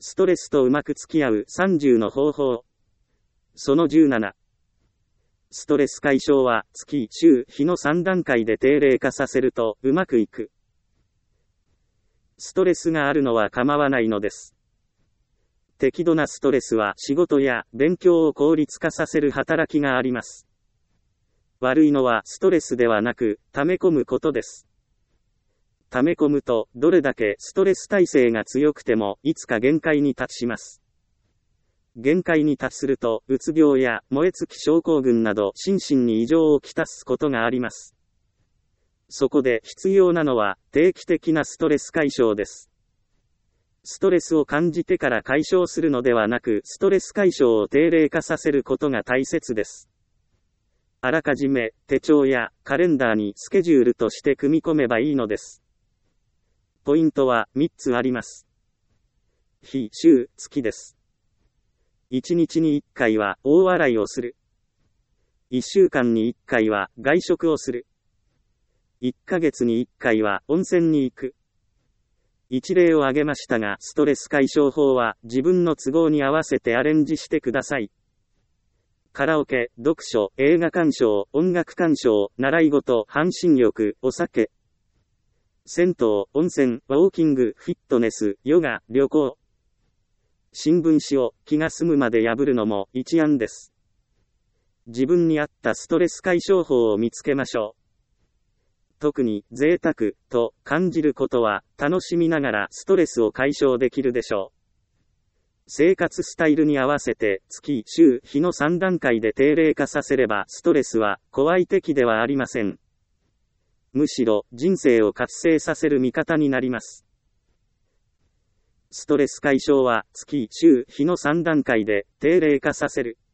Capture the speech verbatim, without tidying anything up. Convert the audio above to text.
ストレスとうまく付き合うさんじゅうの方法。そのじゅうなな。ストレス解消は月、週、日のさん段階で定例化させるとうまくいく。ストレスがあるのは構わないのです。適度なストレスは仕事や勉強を効率化させる働きがあります。悪いのはストレスではなく、溜め込むことです。溜め込むと、どれだけストレス耐性が強くても、いつか限界に達します。限界に達すると、うつ病や燃え尽き症候群など、心身に異常をきたすことがあります。そこで必要なのは、定期的なストレス解消です。ストレスを感じてから解消するのではなく、ストレス解消を定例化させることが大切です。あらかじめ、手帳やカレンダーにスケジュールとして組み込めばいいのです。ポイントはみっつあります。日、週、月です。いちにちにいっかいは大笑いをする。いっしゅうかんにいっかいは外食をする。いっかげつにいっかいは温泉に行く。一例を挙げましたが、ストレス解消法は自分の都合に合わせてアレンジしてください。カラオケ、読書、映画鑑賞、音楽鑑賞、習い事、半身浴、お酒。銭湯、温泉、ウォーキング、フィットネス、ヨガ、旅行。新聞紙を気が済むまで破るのも一案です。自分に合ったストレス解消法を見つけましょう。特に贅沢と感じることは楽しみながらストレスを解消できるでしょう。生活スタイルに合わせて月、週、日のさん段階で定例化させればストレスは怖い敵ではありません。むしろ人生を活性させる味方になります。ストレス解消は月、週、日のさん段階で定例化させる。